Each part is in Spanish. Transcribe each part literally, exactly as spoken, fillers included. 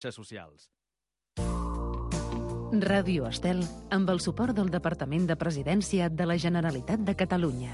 socials. Ràdio Estel, amb el suport del Departament de Presidència de la Generalitat de Catalunya.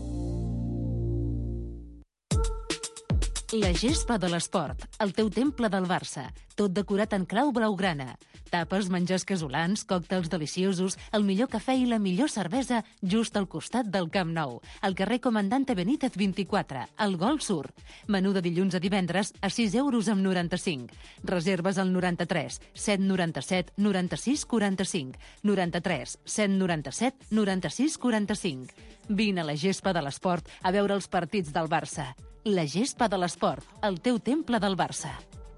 La gespa de l'esport, el teu temple del Barça, tot decorat en clau blaugrana. Tapes, menjars casolans, còctels deliciosos, el millor cafè i la millor cervesa just al costat del Camp Nou, al carrer Comandante Benítez vint-i-quatre, al Gol Sur. Menú de dilluns a divendres a sis euros amb noranta-cinc. Reserves al noranta-tres set noranta-set noranta-sis quaranta-cinc, noranta-tres set noranta-set noranta-sis quaranta-cinc. Vine a la gespa de l'esport a veure els partits del Barça. La gespa de l'esport, el teu temple del Barça.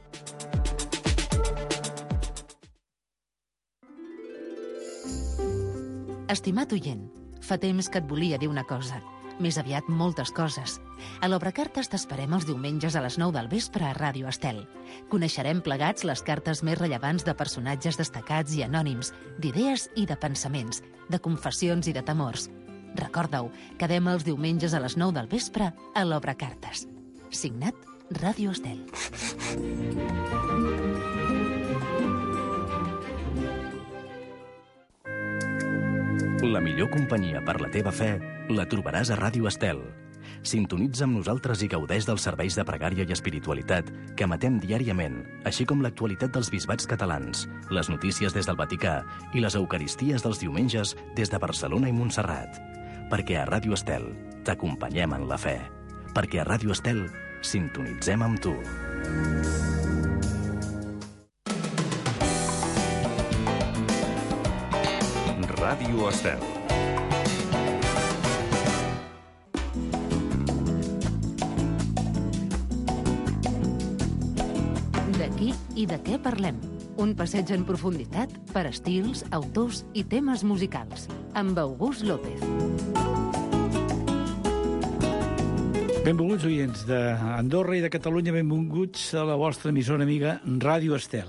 Estimat oient, fa temps que et volia dir una cosa. Més aviat moltes coses. A l'Obrecartes t'esperem els diumenges a les nou del vespre a Ràdio Estel. Coneixerem plegats les cartes més rellevants de personatges destacats i anònims, d'idees i de pensaments, de confessions i de temors. Recorda-ho, quedem els diumenges a les nou del vespre a l'Obrecartes. Signat Ràdio Estel. La millor companyia per la teva fe la trobaràs a Ràdio Estel. Sintonitza amb nosaltres i gaudeix dels serveis de pregària i espiritualitat que emetem diàriament, així com l'actualitat dels bisbats catalans, les notícies des del Vaticà i les eucaristies dels diumenges des de Barcelona i Montserrat. Perquè a Ràdio Estel t'acompanyem en la fe. Perquè a Ràdio Estel sintonitzem amb tu. Ràdio Estel. De qui i de què parlem? Un passeig en profunditat per estils, autors i temes musicals. Amb August López. Benvolguts oients d'Andorra i de Catalunya, benvinguts a la vostra emissora amiga Ràdio Estel.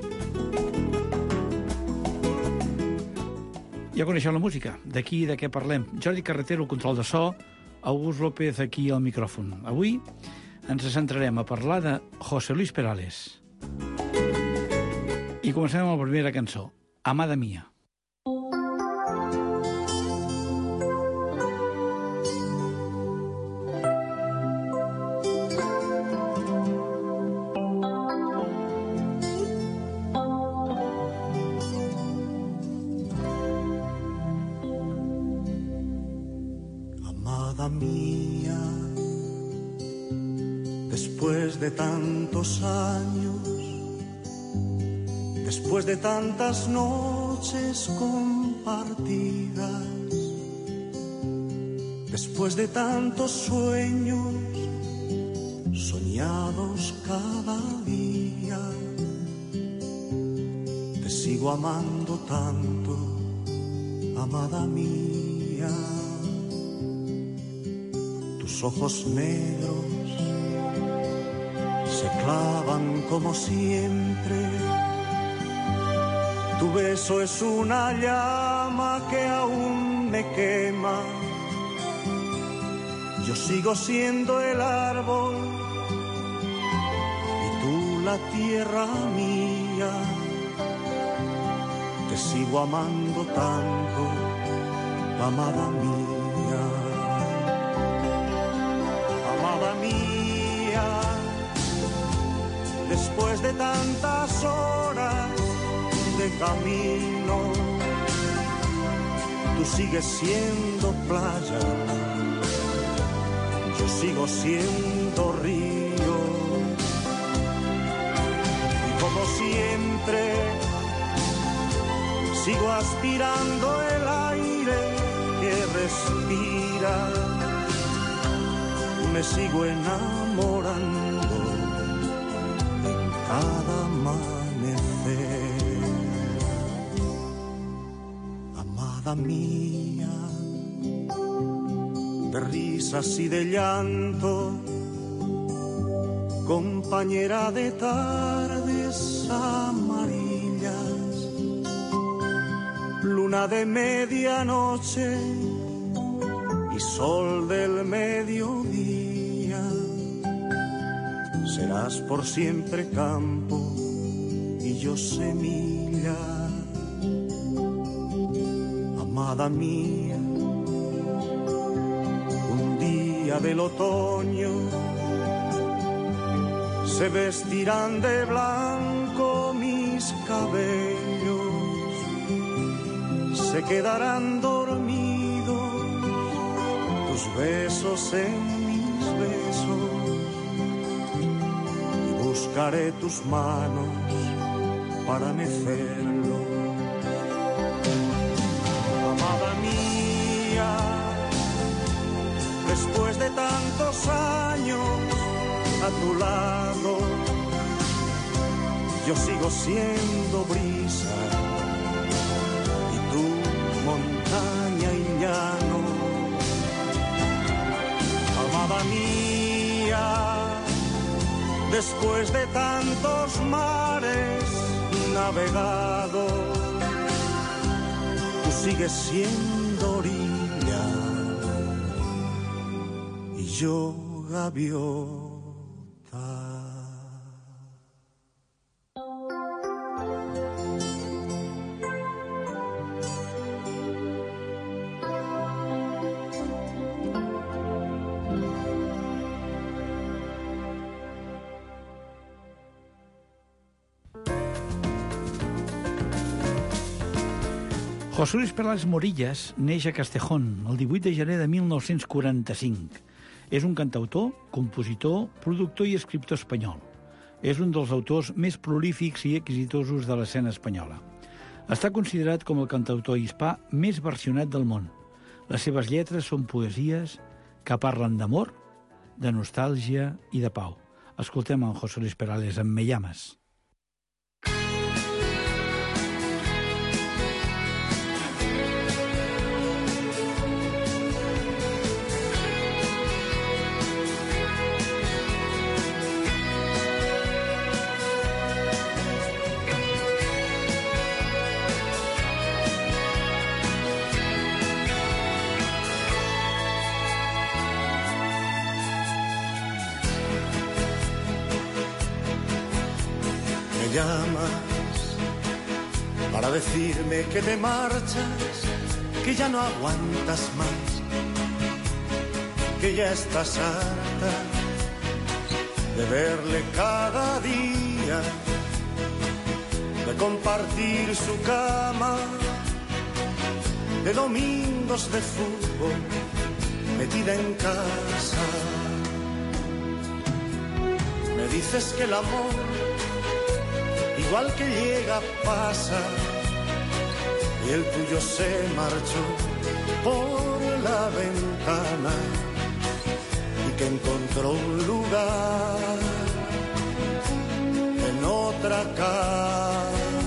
Ja coneixeu la música, d'aquí i de què parlem. Jordi Carretero, el control de so, August López aquí al micròfon. Avui ens centrarem a parlar de José Luis Perales. I comencem amb la primera cançó, Amada Mía. Amada mía, después de tantos años, después de tantas noches compartidas, después de tantos sueños soñados cada día, te sigo amando tanto, amada mía. Tus ojos negros se clavan como siempre. Tu beso es una llama que aún me quema. Yo sigo siendo el árbol y tú la tierra mía. Te sigo amando tanto, amada mía. Amada mía, después de tantas horas de camino, tú sigues siendo playa, yo sigo siendo río, y como siempre sigo aspirando el aire que respira, me sigo enamorando en cada amanecer. Amada mía, de risas y de llanto, compañera de tardes amarillas, luna de medianoche y sol del mediodía, serás por siempre campo yo semilla. Amada mía, un día del otoño se vestirán de blanco mis cabellos, se quedarán dormidos tus besos en mis besos, y buscaré tus manos para mecerlo. Amada mía, después de tantos años a tu lado, yo sigo siendo brisa y tú montaña y llano. Amada mía, después de tantos mares navegados, tú sigues siendo orilla y yo gaviota. José Luis Perales Morillas neix a Castejón el divuit de gener de mil nou-cents quaranta-cinc. És un cantautor, compositor, productor i escriptor espanyol. És un dels autors més prolífics i exitosos de l'escena espanyola. Està considerat com el cantautor hispà més versionat del món. Les seves lletres són poesies que parlen d'amor, de nostàlgia i de pau. Escoltem en José Luis Perales amb Me llamas. Llamas para decirme que te marchas, que ya no aguantas más, que ya estás harta de verle cada día, de compartir su cama, de domingos de fútbol metida en casa. Me dices que el amor, igual que llega, pasa, y el tuyo se marchó por la ventana y que encontró un lugar en otra cama.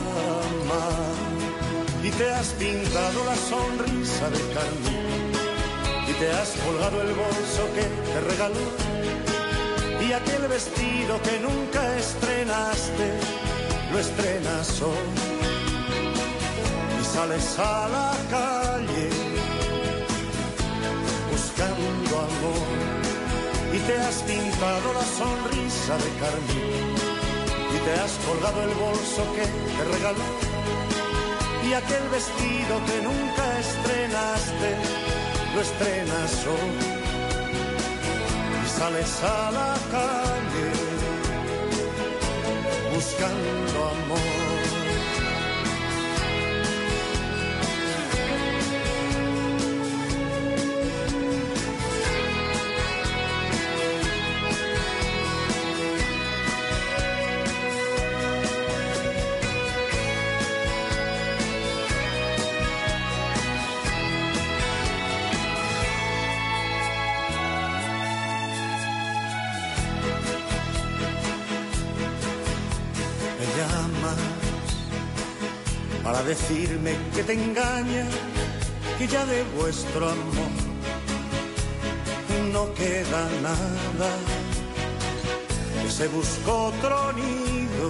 Y te has pintado la sonrisa de carmín y te has colgado el bolso que te regaló y aquel vestido que nunca estrenaste lo estrenas hoy y sales a la calle buscando amor y te has pintado la sonrisa de carmín y te has colgado el bolso que te regaló y aquel vestido que nunca estrenaste lo estrenas hoy y sales a la calle buscando amor. Para decirme que te engaña, que ya de vuestro amor no queda nada, que se buscó otro nido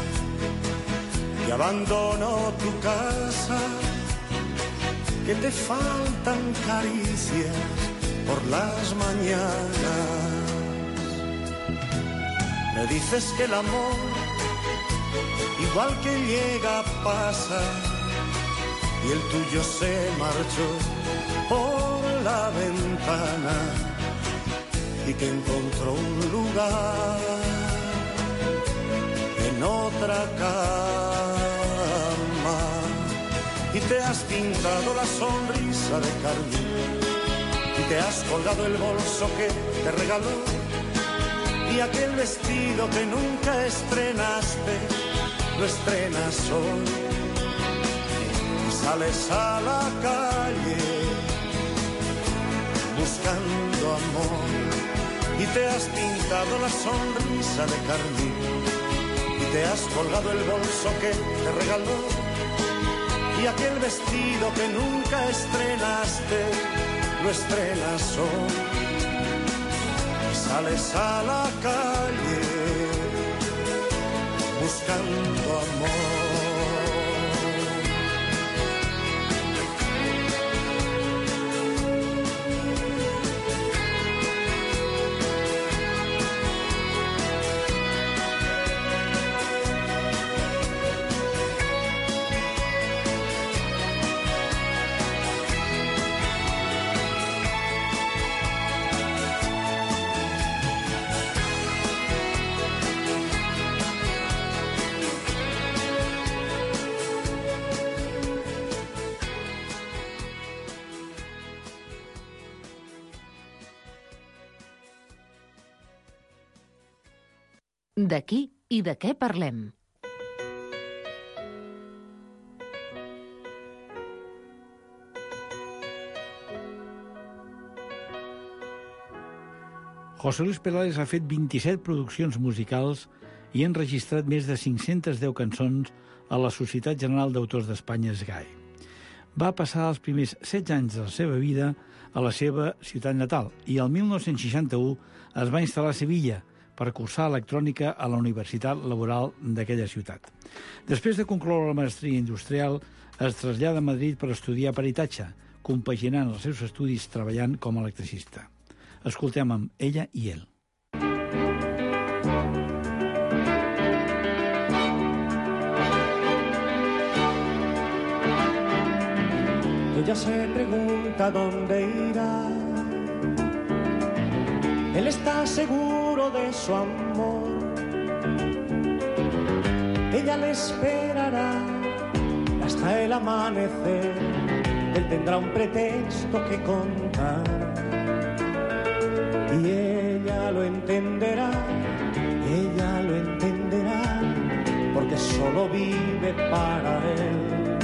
y abandonó tu casa, que te faltan caricias por las mañanas. Me dices que el amor, igual que llega, pasa, y el tuyo se marchó por la ventana y que encontró un lugar en otra cama y te has pintado la sonrisa de carmín y te has colgado el bolso que te regaló y aquel vestido que nunca estrenaste lo estrenas hoy y sales a la calle buscando amor y te has pintado la sonrisa de carmín y te has colgado el bolso que te regaló y aquel vestido que nunca estrenaste lo estrenas hoy y sales a la calle buscando amor. D'aquí i de què parlem. José Luis Perales ha fet vint-i-set produccions musicals i ha enregistrat més de cinc-centes deu cançons a la Societat General d'Autors d'Espanya, S G A E. Va passar els primers setze anys de la seva vida a la seva ciutat natal i el mil nou-cents seixanta-u es va instal·lar a Sevilla per cursar electrònica a la Universitat Laboral d'aquella ciutat. Després de concloure la maestria industrial, es trasllada a Madrid per estudiar peritatge, compaginant els seus estudis treballant com a electricista. Escoltem amb Ella i él. Ella se pregunta dónde irá. Él está seguro de su amor. Ella le esperará hasta el amanecer. Él tendrá un pretexto que contar. Y ella lo entenderá, ella lo entenderá, porque solo vive para él.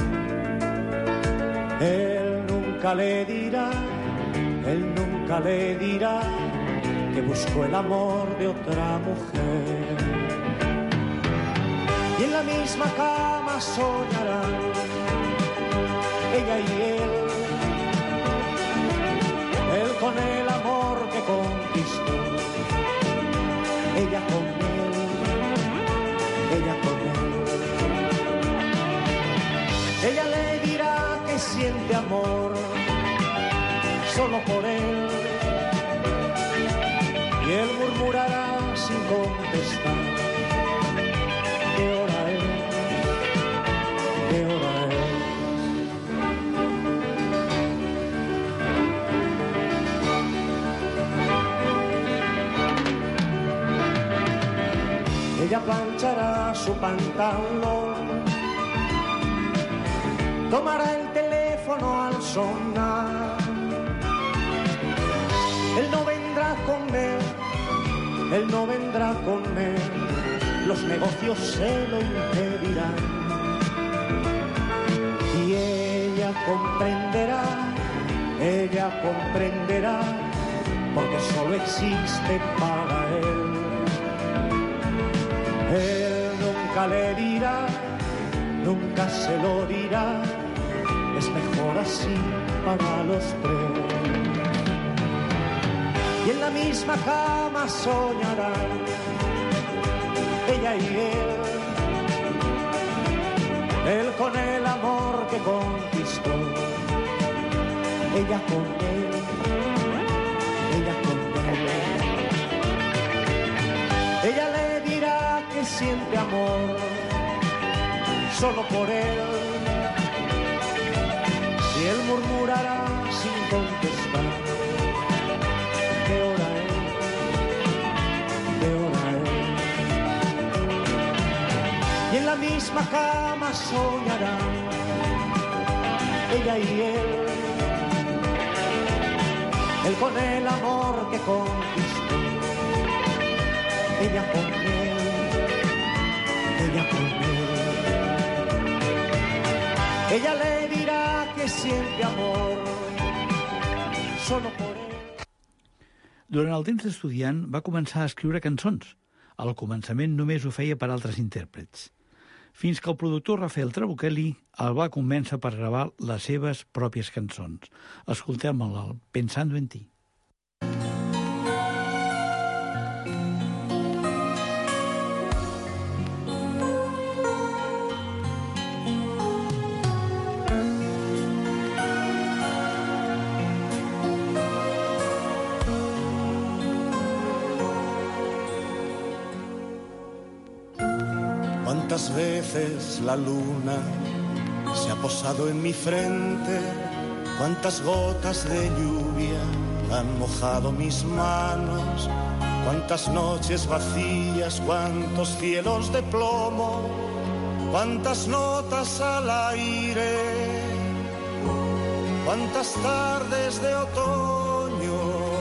Él nunca le dirá, él nunca le dirá que buscó el amor de otra mujer. Y en la misma cama soñarán ella y él, él con el amor que conquistó, ella con él, ella con él. Ella le dirá que siente amor solo por él, y él murmurará sin contestar: ¿qué hora es? ¿Qué hora es? Ella planchará su pantalón, tomará el teléfono al sonar. Él no vendrá con él, él no vendrá con él, los negocios se lo impedirán. Y ella comprenderá, ella comprenderá, porque solo existe para él. Él nunca le dirá, nunca se lo dirá, es mejor así para los tres. Y en la misma cama soñarán ella y él, él con el amor que conquistó, ella con él, ella con él. Ella le dirá que siente amor solo por él. Y él murmurará sin contestar, ¿qué hora es? ¿Qué hora es? Y en la misma cama soñarán ella y él, él con el amor que conquistó, ella con él, ella con él. Ella le dirá que siente amor solo por él. Durant el temps d'estudiant va començar a escriure cançons. Al començament només ho feia per altres intèrprets, fins que el productor Rafael Trabuchelli el va convèncer per gravar les seves pròpies cançons. Escoltem-la, Pensando en ti. Cuántas veces la luna se ha posado en mi frente, cuántas gotas de lluvia han mojado mis manos, cuántas noches vacías, cuántos cielos de plomo, cuántas notas al aire, cuántas tardes de otoño,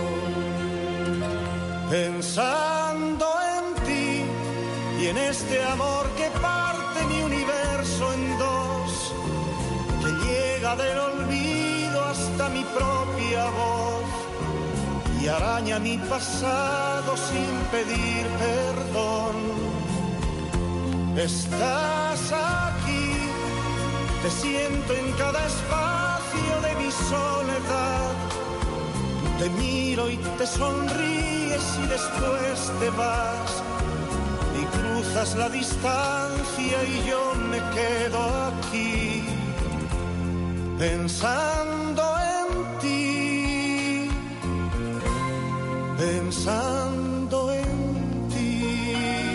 pensando en ti y en este amor que parte mi universo en dos, que llega del olvido hasta mi propia voz y araña mi pasado sin pedir perdón. Estás aquí, te siento en cada espacio de mi soledad, te miro y te sonríes y después te vas. Y cruzas la distancia y yo me quedo aquí, pensando en ti, pensando en ti.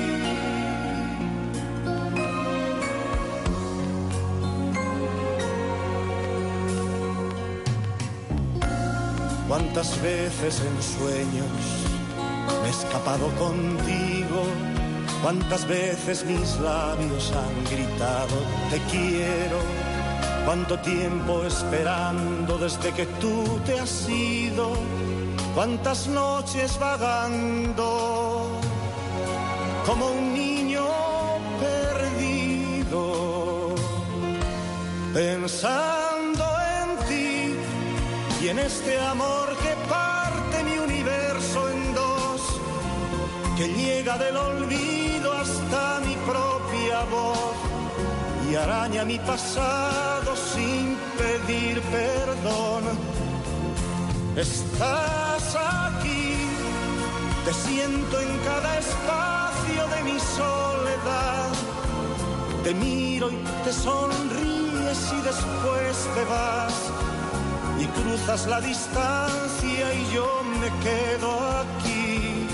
Cuántas veces en sueños me he escapado contigo, cuántas veces mis labios han gritado te quiero, cuánto tiempo esperando desde que tú te has ido, cuántas noches vagando como un niño perdido, pensando en ti y en este amor que parte mi universo en dos, que llega del olvido hasta mi propia voz y araña mi pasado sin pedir perdón. Estás aquí, te siento en cada espacio de mi soledad, te miro y te sonríes y después te vas y cruzas la distancia y yo me quedo aquí,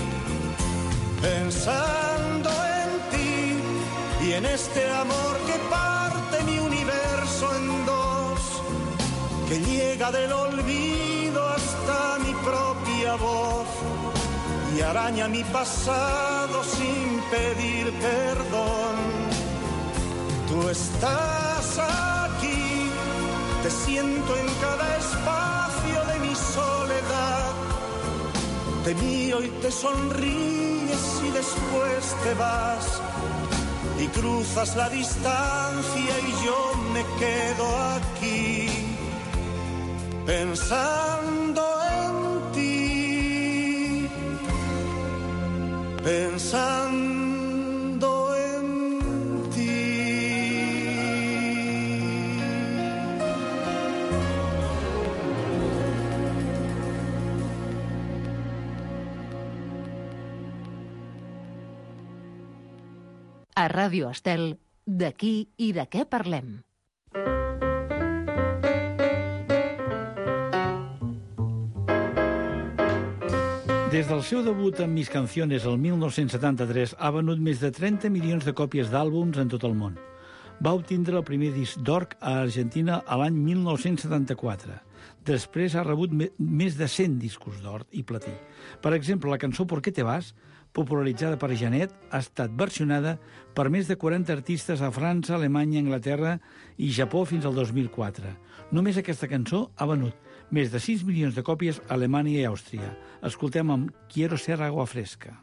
pensando en ti y en este amor que parte mi universo en dos, que llega del olvido hasta mi propia voz y araña mi pasado sin pedir perdón. Tú estás aquí, te siento en cada espacio de mi soledad, te miro y te sonríes y después te vas y cruzas la distancia y yo me quedo aquí, pensando en ti, pensando en ti. A Ràdio Estel, d'aquí i de què parlem. Des del seu debut amb Mis Canciones el mil nou-cents setanta-tres ha venut més de trenta milions de còpies d'àlbums en tot el món. Va obtindre el primer disc d'or a Argentina a l'any mil nou-cents setanta-quatre. Després ha rebut me més de cent discos d'or i platí. Per exemple, la cançó ¿Por qué te vas?, popularitzada per Janet, ha estat versionada per més de quaranta artistes a França, Alemanya, Anglaterra i Japó fins al dos mil quatre. Només aquesta cançó ha venut més de sis milions de còpies a Alemanya i Àustria. Escoltem amb Quiero ser agua fresca.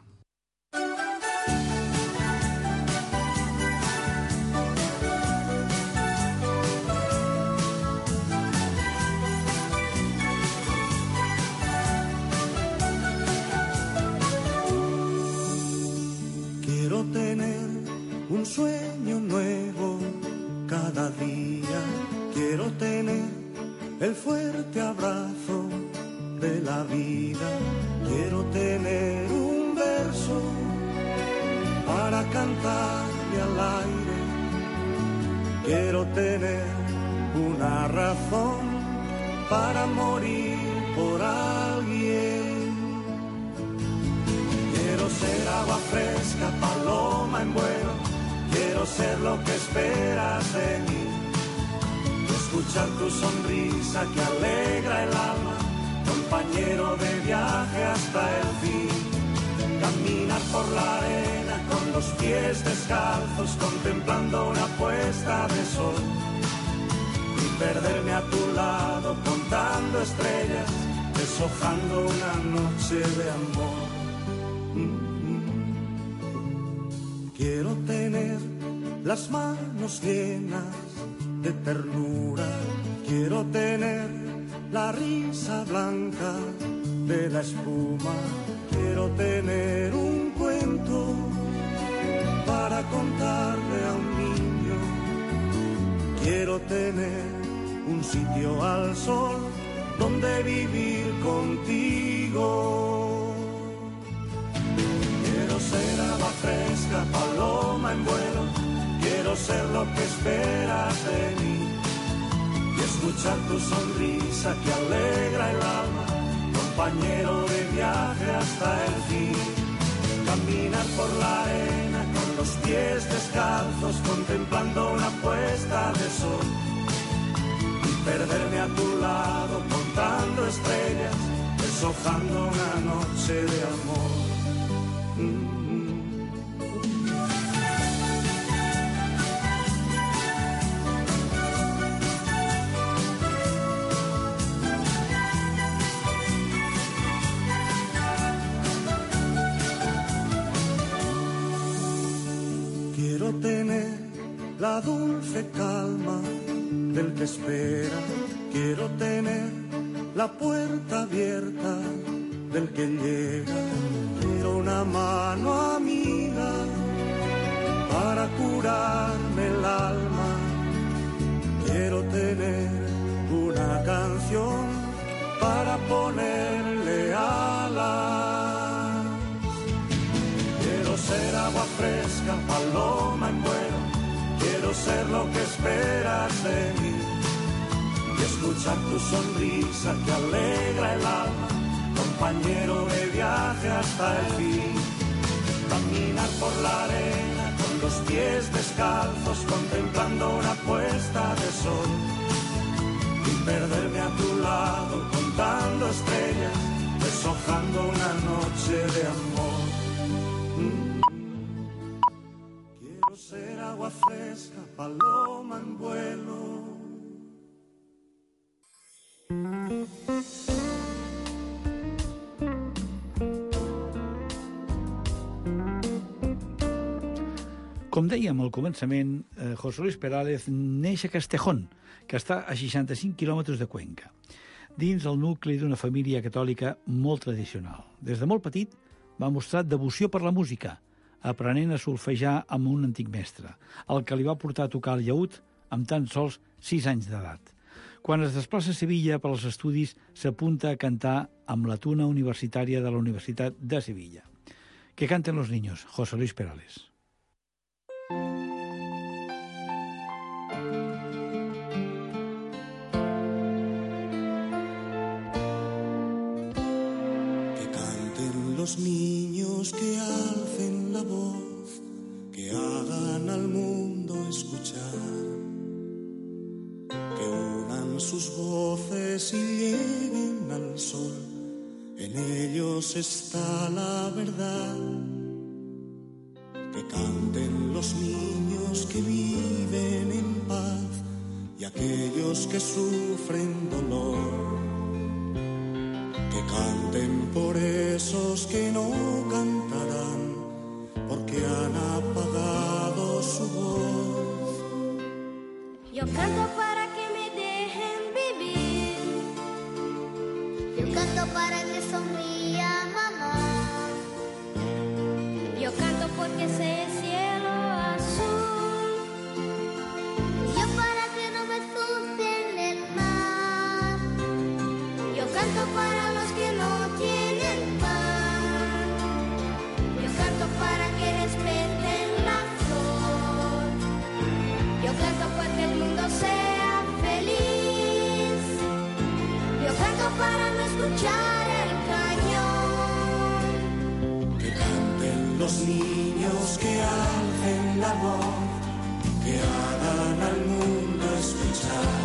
Quiero tener un sueño nuevo cada día. Quiero tener el fuerte abrazo de la vida. Quiero tener un verso para cantarle al aire. Quiero tener una razón para morir por alguien. Quiero ser agua fresca, paloma en vuelo. Quiero ser lo que esperas de mí. Escuchar tu sonrisa que alegra el alma. Compañero de viaje hasta el fin. Caminar por la arena con los pies descalzos, contemplando una puesta de sol. Y perderme a tu lado contando estrellas, deshojando una noche de amor. Quiero tener las manos llenas de ternura. Quiero tener la risa blanca de la espuma. Quiero tener un cuento para contarle a un niño. Quiero tener un sitio al sol donde vivir contigo. Quiero ser agua fresca, paloma en vuelo. Quiero ser lo que esperas de mí. Y escuchar tu sonrisa que alegra el alma. Compañero de viaje hasta el fin. Caminar por la arena con los pies descalzos, contemplando una puesta de sol. Y perderme a tu lado contando estrellas, deshojando una noche de amor. Quiero tener la dulce calma del que espera. Quiero tener la puerta abierta del que llega. Quiero una mano amiga para curarme el alma. Quiero tener una canción para ponerle alas. Quiero ser agua fresca, paloma en vuelo. Quiero ser lo que esperas de mí. Y escuchar tu sonrisa que alegra el alma. Compañero de viaje hasta el fin. Caminar por la arena con los pies descalzos, contemplando una puesta de sol. Y perderme a tu lado contando estrellas, deshojando una noche de amor. Mm. Quiero ser agua fresca, paloma en vuelo. Com dèiem al començament, eh, José Luis Perales neix a Castejón, que està a seixanta-cinc quilòmetres de Cuenca, dins el nucli d'una família catòlica molt tradicional. Des de molt petit va mostrar devoció per la música, aprenent a solfejar amb un antic mestre, el que li va portar a tocar el llaüt amb tan sols sis anys d'edat. Quan es desplaça a Sevilla per als estudis, s'apunta a cantar amb la tuna universitària de la Universitat de Sevilla. ¿Qué canten los niños? José Luis Perales. Los niños que alcen la voz, que hagan al mundo escuchar sus voces y lleguen al sol, en ellos está la verdad. Que canten los niños que viven en paz y aquellos que sufren dolor. Que canten por esos que no cantarán, porque han apagado su voz. Yo canto para que me dejen vivir. Yo canto para que sonría mamá. Yo canto porque sé el cielo azul. Yo para que no me ensucien el mar. Yo canto para los que no tienen pan. Yo canto para que respeten la flor. Yo canto porque el mundo sea feliz. Yo canto para no escuchar el cañón. Que canten los niños, que alcen la voz, que hagan al mundo escuchar.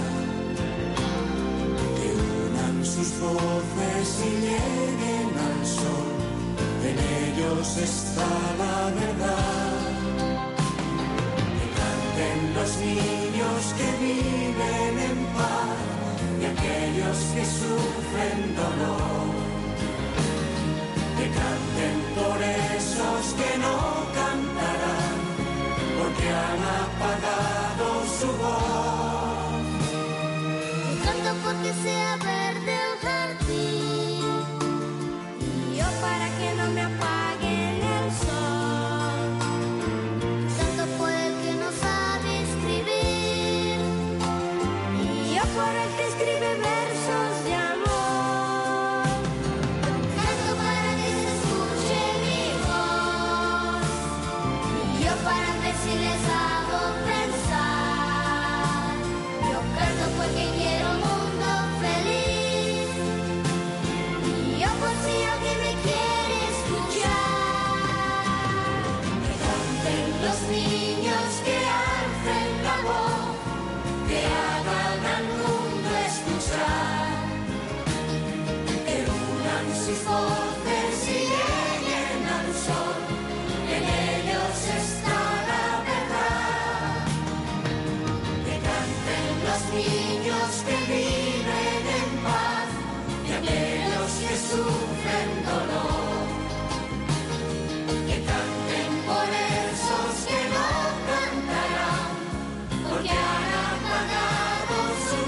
Que unan sus voces y lleguen al sol, en ellos está la verdad. Que canten los niños que viven en paz y aquellos que sufren dolor. Que canten por esos que no cantarán, porque han apagado su voz. Canto porque sea verde el jardín. Y yo para que no me apaguen el sol. Canto por el que no sabe escribir. Y yo por el que escribe versos de amor. Canto para que se escuche mi voz. Y yo para ver si les hago pensar. Yo canto porque quiero un mundo feliz. Y yo por si alguien me quiere escuchar. Que canten los niños, que alcen la voz, que hagan al mundo escuchar. Que unan sus voces y lleguen al sol, en ellos está la verdad. Que canten los niños que viven en paz y aquellos que sufren dolor. Que canten por esos que no cantarán, porque han apagado su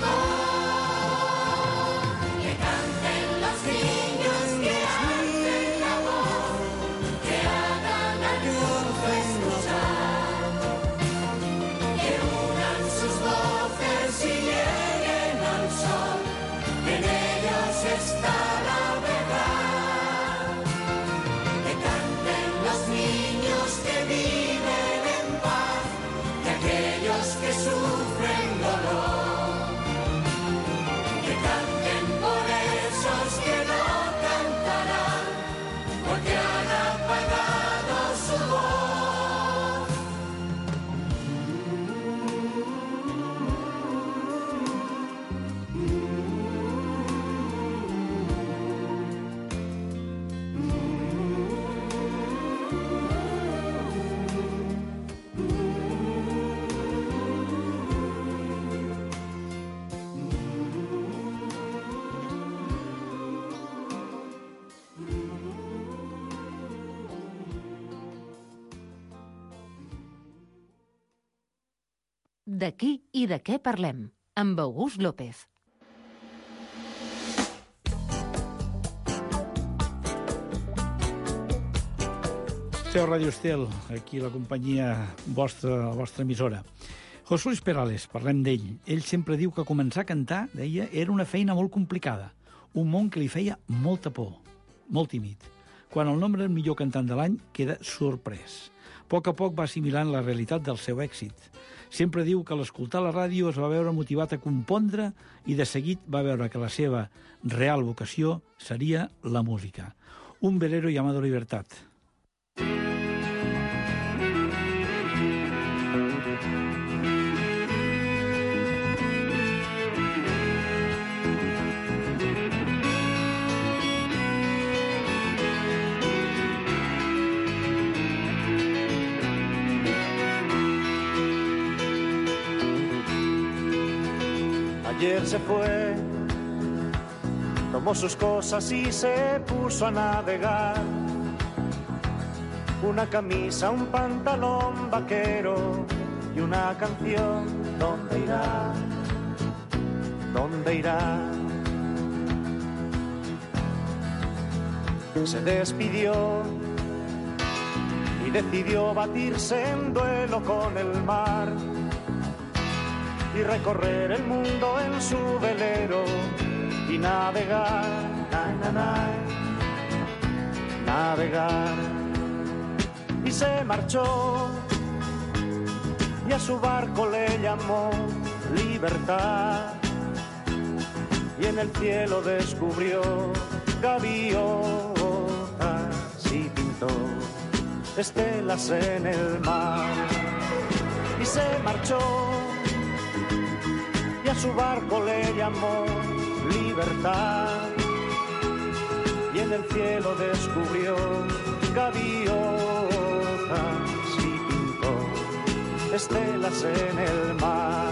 voz. Que canten los niños, que alcen la voz, que hagan al mundo escuchar. Que unan sus voces y lleguen al sol, en ellos está la verdad. Que canten los niños que viven en paz y aquellos que sufren dolor. Que canten por esos que no cantarán, porque han apagado su voz. D'aquí i de què parlem, amb August López. Esteu a Ràdio Estel, aquí la companyia vostra, la vostra emissora. José Luis Perales, parlem d'ell. Ell sempre diu que començar a cantar, deia, era una feina molt complicada, un món que li feia molta por, molt tímid. Quan el nombre del millor cantant de l'any queda sorprès. A poc a poc va assimilant la realitat del seu èxit. Sempre diu que a l'escoltar la ràdio es va veure motivat a compondre i de seguit va veure que la seva real vocació seria la música. Un velero llamado Libertad. Ayer se fue, tomó sus cosas y se puso a navegar. Una camisa, un pantalón vaquero y una canción. ¿Dónde irá? ¿Dónde irá? Se despidió y decidió batirse en duelo con el mar y recorrer el mundo en su velero y navegar, na, na, na, navegar. Y se marchó y a su barco le llamó Libertad, y en el cielo descubrió gaviotas y pintó estelas en el mar. Y se marchó y a su barco le llamó Libertad, y en el cielo descubrió gaviotas y pintó estelas en el mar.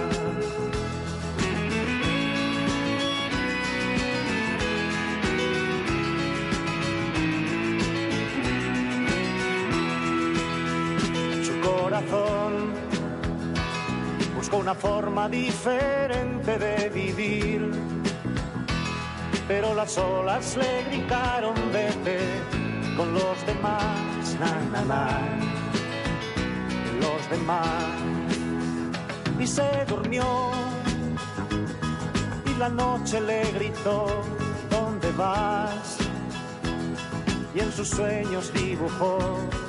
Su corazón buscó una forma diferente de vivir, pero las olas le gritaron vete con los demás, na, na, na, los demás. Y se durmió y la noche le gritó ¿dónde vas? Y en sus sueños dibujó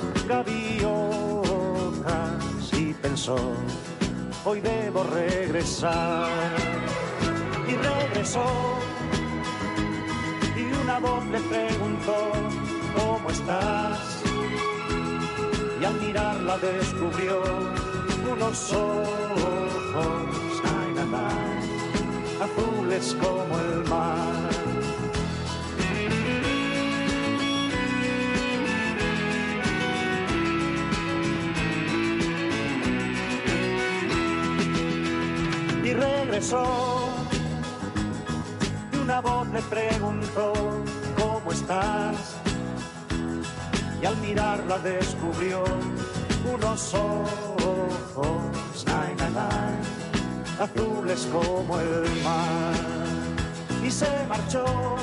gaviotas y pensó hoy debo regresar. Y regresó y una voz le preguntó ¿cómo estás? Y al mirarla descubrió unos ojos, ay, ay, ay, azules como el mar. Y regresó y una voz le preguntó ¿cómo estás? Y al mirarla descubrió unos ojos, ay, ay, ay, azules como el mar. Y se marchó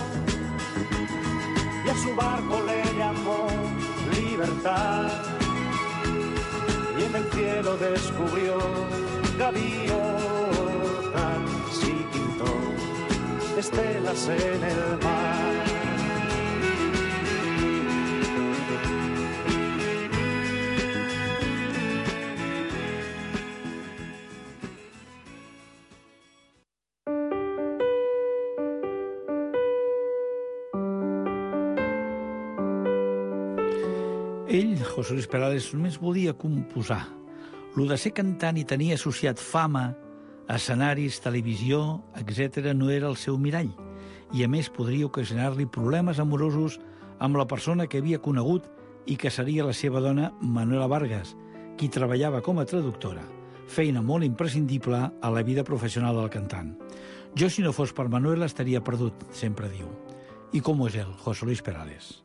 y a su barco le llamó Libertad, y en el cielo descubrió gaviotas y pintó estelas en el mar. Ell, José Luis Perales, només volia composar. Lo de ser cantant i tenir associat fama, escenaris, televisió, etcètera, no era el seu mirall, i a més podria ocasionar-li problemes amorosos amb la persona que havia conegut i que seria la seva dona Manuela Vargas, qui treballava com a traductora, feina molt imprescindible a la vida professional del cantant. Jo, si no fos per Manuela, estaria perdut, sempre diu. I com és ell, José Luis Perales?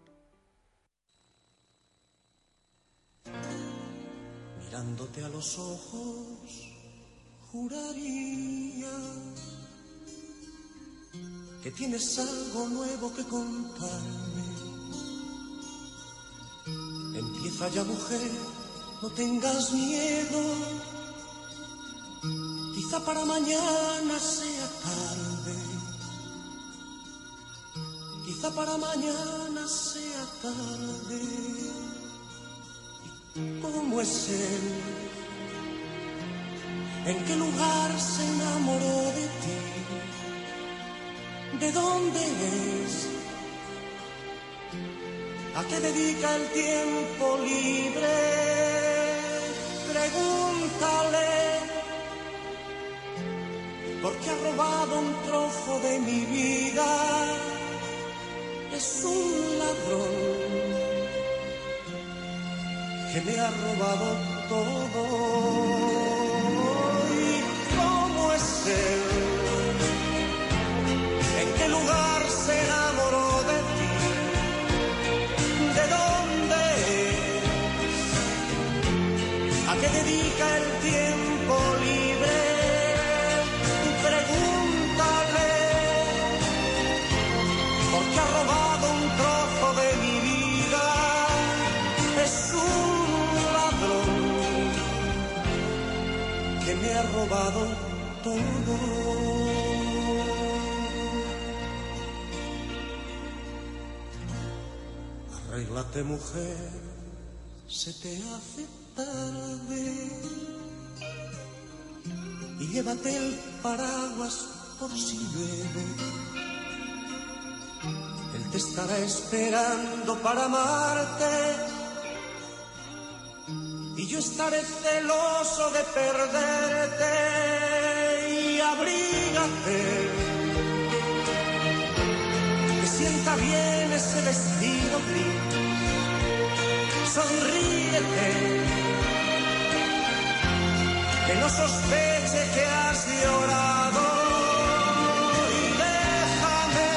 Mirándote a los ojos, juraría que tienes algo nuevo que contarme. Empieza ya, mujer, no tengas miedo. Quizá para mañana sea tarde. Quizá para mañana sea tarde. ¿Cómo es él? ¿En qué lugar se enamoró de ti? ¿De dónde es? ¿A qué dedica el tiempo libre? Pregúntale, porque ha robado un trozo de mi vida. Es un ladrón que me ha robado todo. ¿Y cómo es él? todo. Arréglate, mujer, se te hace tarde, y llévate el paraguas por si llueve. Él te estará esperando para amarte, y yo estaré celoso de perderte. Y abrígate, que sienta bien ese vestido gris. Sonríete, que no sospeche que has llorado. Y déjame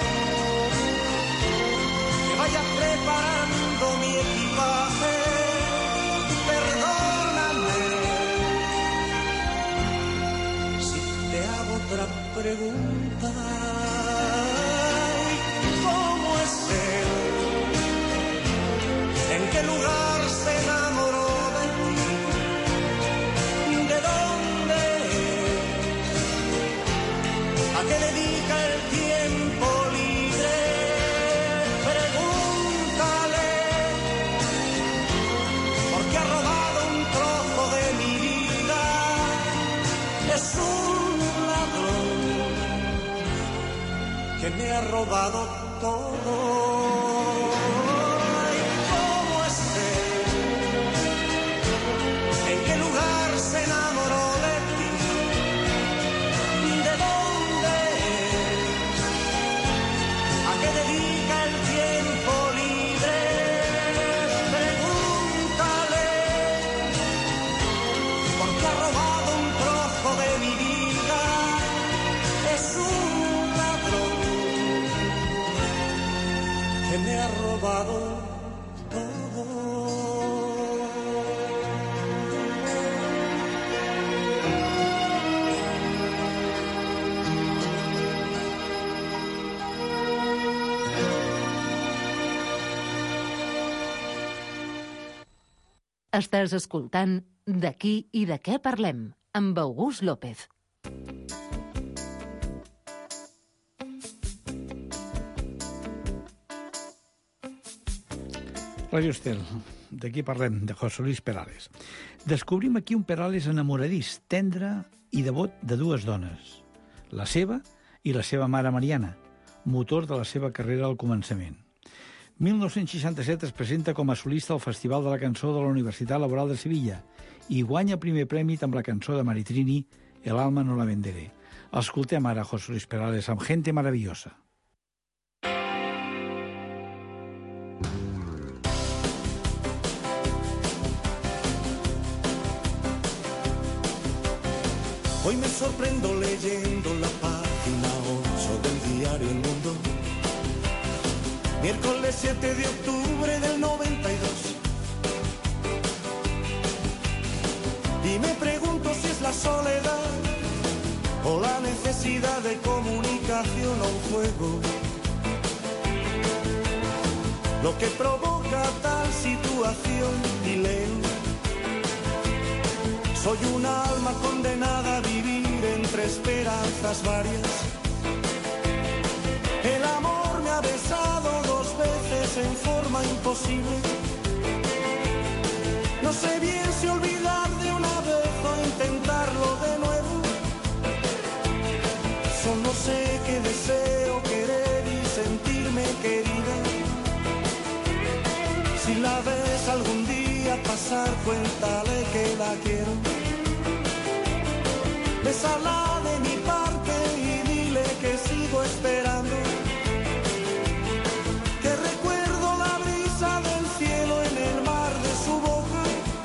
que vaya preparando mi equipaje. Perdóname si te hago otra pregunta. ¿Cómo es él? ¿En qué lugar se enamoró de ti? ¿De dónde es? ¿A qué dedica el tiempo libre? Pregúntale, porque ha robado un trozo de mi vida. Es un ladrón que me ha robado todo. Se enamoró de ti, ¿de dónde es? ¿A qué dedica el tiempo libre? Pregúntale, porque ha robado un trozo de mi vida. Es un ladrón que me ha robado todo. Estàs escoltant D'aquí i de què parlem, amb August López. Radio Estel, d'aquí parlem, de José Luis Perales. Descobrim aquí un Perales enamoradís, tendre i devot de dues dones, la seva i la seva mare Mariana, motor de la seva carrera al començament. mil nou-cents seixanta-set es presenta com a solista al Festival de la Cançó de la Universitat Laboral de Sevilla i guanya primer premi amb la cançó de Maritrini, El alma no la venderé. Escoltem ara José Luis Perales amb Gente Maravillosa. Hoy me sorprendo leyendo la página ocho del diario El Mundo. Miércoles siete de octubre del noventa y dos. Y me pregunto si es la soledad o la necesidad de comunicación o un juego lo que provoca tal situación. Y leo: soy un alma condenada a vivir entre esperanzas varias. El amor me ha besado dos veces en forma imposible. No sé bien si olvidar de una vez o intentarlo de nuevo. Solo sé que deseo querer y sentirme querida. Si la ves algún día pasar, cuéntale que la quiero. Bésala de mi parte y dile que sigo esperando. Que recuerdo la brisa del cielo en el mar de su boca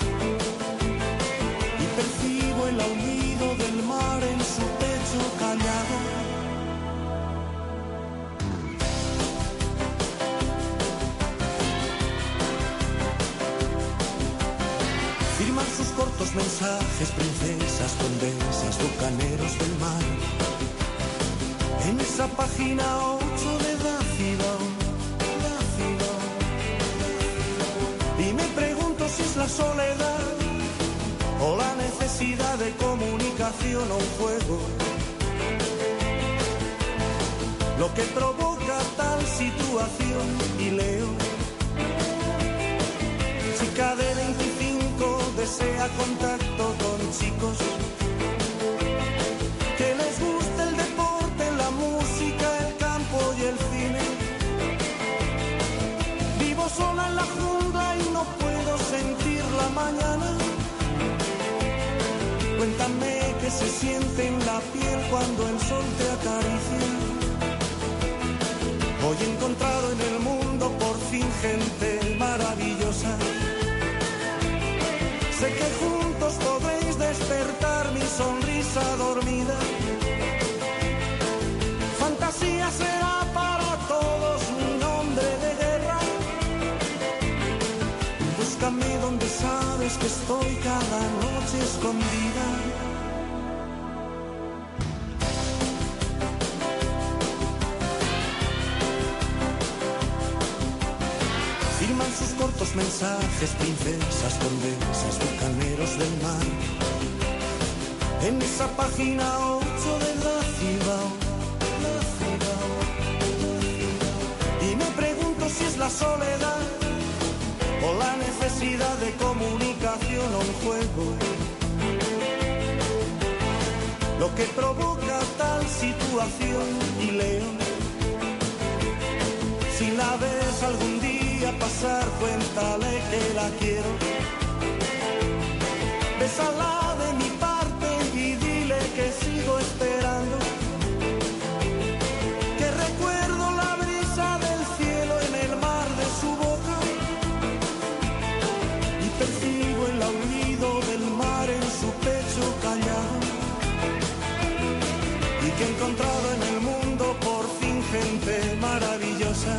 y percibo el aullido del mar en su pecho callado. Firman sus cortos mensajes princesas, condesas, bucaneros del mar. En esa página ocho de Dácido, Dácido. Y me pregunto si es la soledad o la necesidad de comunicación o un juego, lo que provoca tal situación. Y leo: chica de veinticinco desea contacto con chicos que les gusta el deporte, la música, el campo y el cine. Vivo sola en la jungla y no puedo sentir la mañana. Cuéntame qué se siente en la piel cuando el sol te acaricia. Hoy he encontrado en el mundo por fin gente maravillosa. Sé que juntos podréis despertar mi sonrisa dormida. Fantasía será para todos mi nombre de guerra. Búscame donde sabes que estoy cada noche escondida. Firman sus cortos mensajes princesas, condesas, bucaneros del mar. En esa página ocho de la Cibao, la Cibao, la Cibao. Y me pregunto si es la soledad o la necesidad de comunicación o un juego lo que provoca tal situación. Y leo: si la ves algún día pasar, cuéntale que la quiero. Bésala de mi parte y dile que sigo esperando, que recuerdo la brisa del cielo en el mar de su boca y percibo el aullido del mar en su pecho callado, y que he encontrado en el mundo por fin gente maravillosa.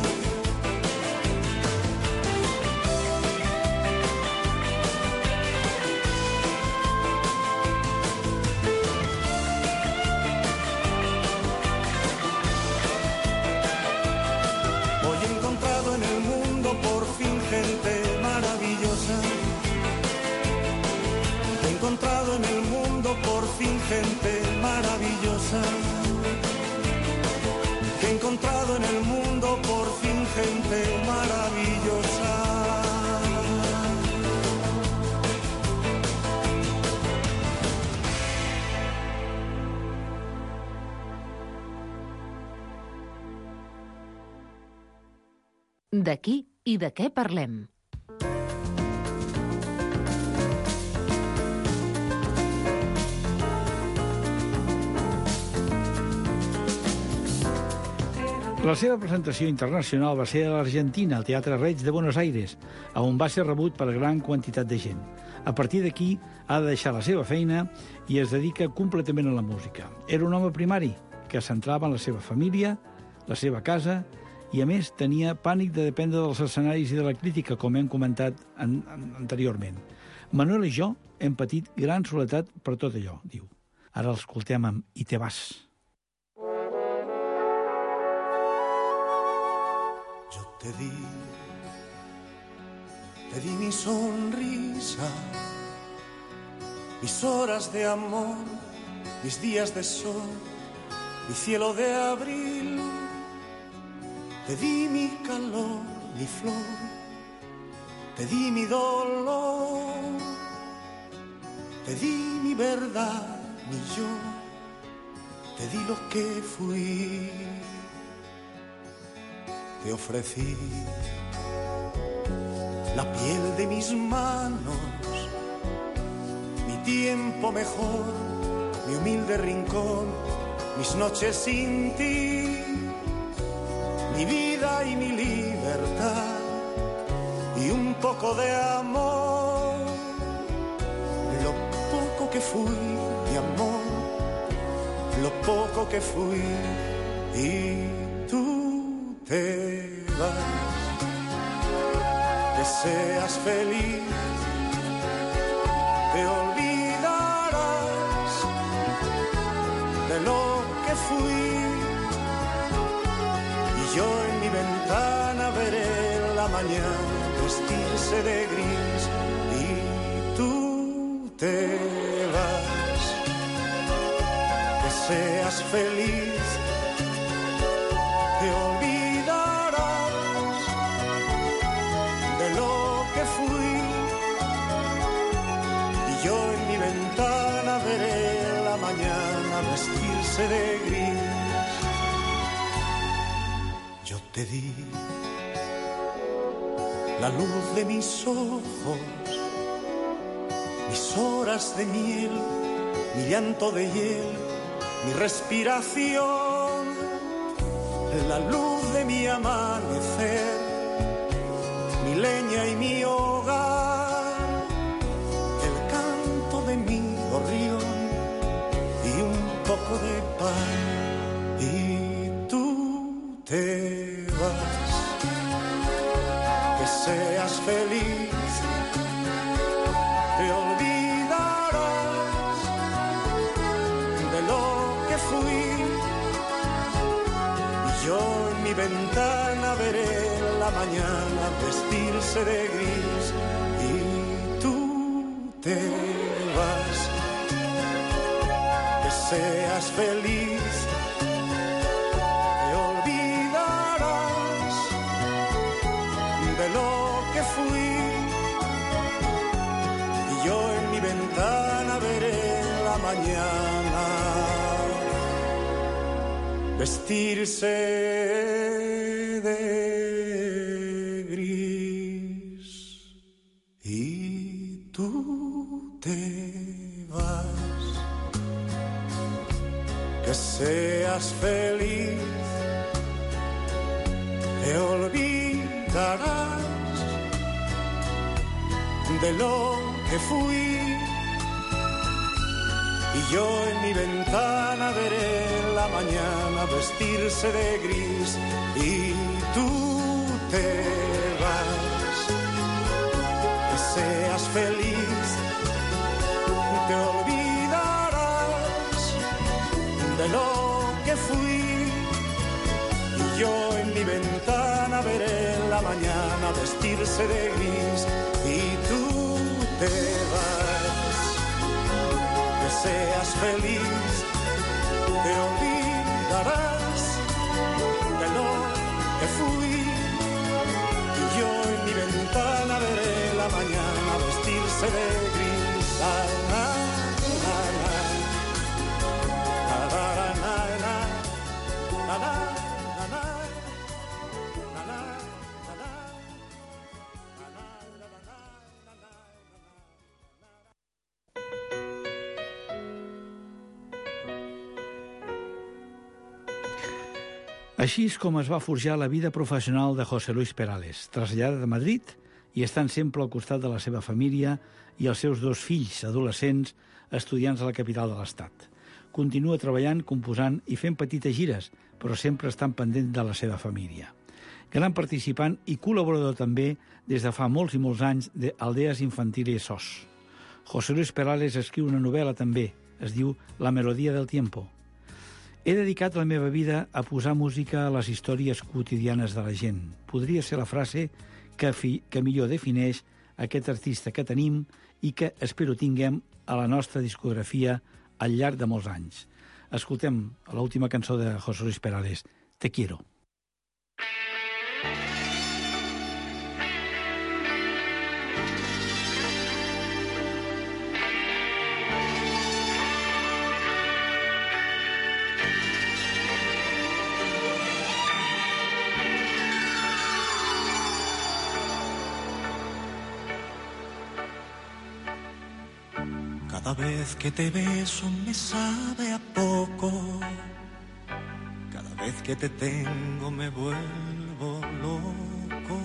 He encontrado en el mundo por fin gente maravillosa. He encontrado en el mundo por fin gente maravillosa. D'aquí i de què parlem? La seva presentació internacional va ser a l'Argentina, al Teatre Reig de Buenos Aires, on va ser rebut per gran quantitat de gent. A partir d'aquí, ha de deixar la seva feina i es dedica completament a la música. Era un home primari, que es centrava en la seva família, la seva casa, i a més tenia pànic de dependre dels escenaris i de la crítica, com hem comentat an anteriorment. Manuel i jo hem patit gran soledat per tot allò, diu. Ara l'escoltem amb I te vas. Te di, te di mi sonrisa, mis horas de amor, mis días de sol, mi cielo de abril. Te di mi calor, mi flor, te di mi dolor, te di mi verdad, mi yo, te di lo que fui. Te ofrecí la piel de mis manos, mi tiempo mejor, mi humilde rincón, mis noches sin ti, mi vida y mi libertad, y un poco de amor, lo poco que fui, mi amor, lo poco que fui, y tú te vas, que seas feliz, te olvidarás de lo que fui, y yo en mi ventana veré la mañana vestirse de gris, y tú te seas feliz, te olvidarás de lo que fui, y yo en mi ventana veré la mañana vestirse de gris. Yo te di la luz de mis ojos, mis horas de miel, mi llanto de hiel, mi respiración, la luz de mi amanecer, mi leña y mi hogar, el canto de mi gorrión y un poco de pan. Y tú te vas, que seas feliz, te olvidarás de lo que fui, y yo en mi ventana veré la mañana vestirse de gris. Y tú te vas, que seas feliz, te olvidarás de lo que fui, y yo en mi ventana veré la mañana vestirse de gris. Y tú te vas, que seas feliz, te olvidarás de lo que fui, y yo en mi ventana veré la mañana vestirse de gris. Y tú te vas, que seas feliz, te olvidarás de lo que fui, y yo en mi ventana veré la mañana vestirse de gris. Y tú te vas, que seas feliz, te olvidarás de lo que fui, y yo en mi ventana veré la mañana vestirse de gris. La, la, la, la, la, la, la, la, la, la, la, la. Així és com es va forjar la vida professional de José Luis Perales, traslladat a Madrid i estant sempre al costat de la seva família i els seus dos fills adolescents estudiants a la capital de l'Estat. Continua treballant, composant i fent petites gires, però sempre estant pendent de la seva família. Gran participant i col·laborador també des de fa molts i molts anys d'Aldeas Infantiles S O S. José Luis Perales escriu una novel·la també, es diu La melodia del tiempo. He dedicat la meva vida a posar música a les històries quotidianes de la gent. Podria ser la frase que, fi, que millor defineix aquest artista que tenim i que espero tinguem a la nostra discografia al llarg de molts anys. Escoltem l'última cançó de José Luis Perales, Te quiero. Cada vez que te beso me sabe a poco, cada vez que te tengo me vuelvo loco,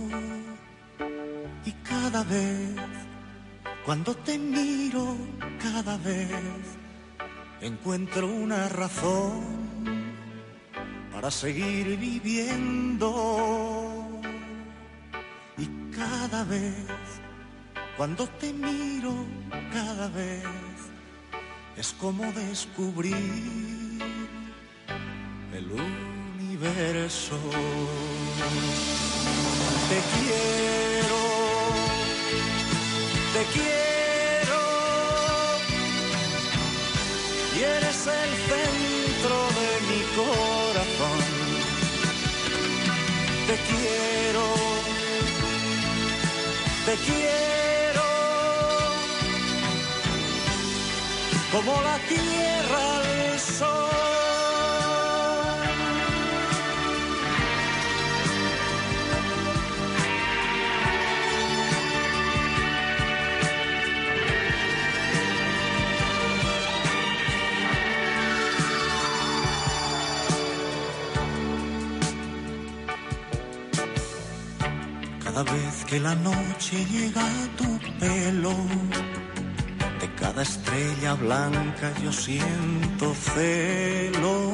y cada vez cuando te miro, cada vez encuentro una razón para seguir viviendo, y cada vez cuando te miro, cada vez es como descubrir el universo. Te quiero, te quiero, y eres el centro quiero, te quiero, como la tierra al sol. Cada vez que la noche llega a tu pelo, de cada estrella blanca yo siento celos.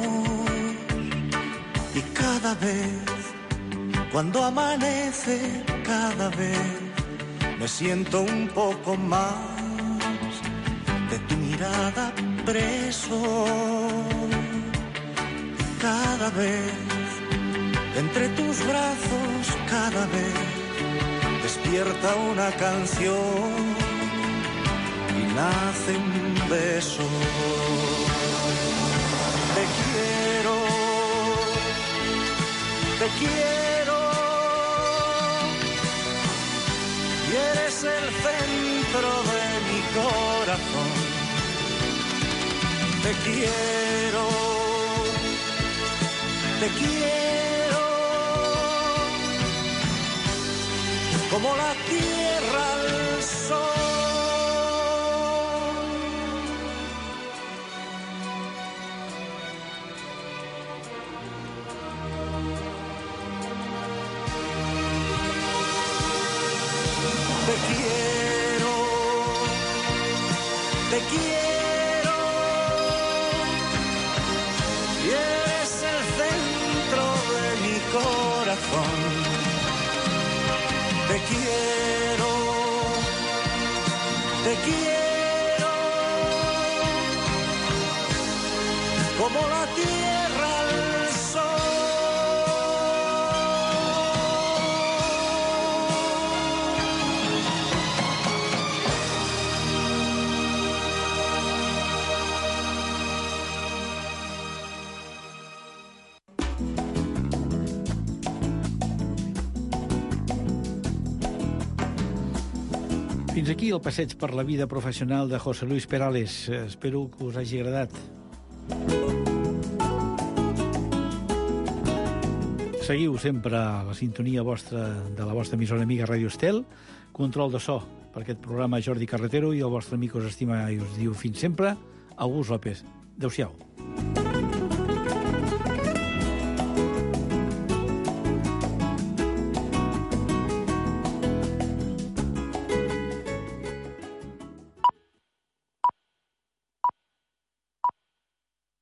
Y cada vez, cuando amanece, cada vez me siento un poco más de tu mirada preso. Y cada vez, entre tus brazos, cada vez despierta una canción y nace un beso. Te quiero, te quiero, y eres el centro de mi corazón. Te quiero, te quiero, como la tierra al sol. Te quiero, te quiero, y eres el centro de mi corazón. Te quiero, te quiero, como la tierra al sol. Fins aquí el passeig per la vida professional de José Luis Perales. Espero que us hagi agradat. Seguiu sempre a la sintonia vostra de la vostra emissora amiga Ràdio Estel. Control de so per aquest programa Jordi Carretero, i el vostre amic us estima i us diu fins sempre, August López. Adéu-siau.